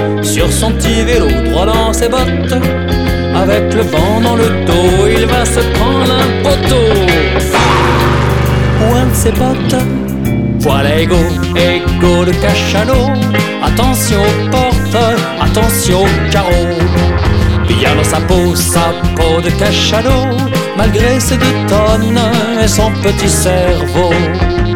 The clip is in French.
sur son petit vélo, droit dans ses bottes. Avec le vent dans le dos, il va se prendre un poteau. Ou un de ses potes. Voilà Ego, Ego de cachalot. Attention aux portes, attention aux carreaux. Bien dans sa peau de cachalot, malgré ses 2 tonnes et son petit cerveau.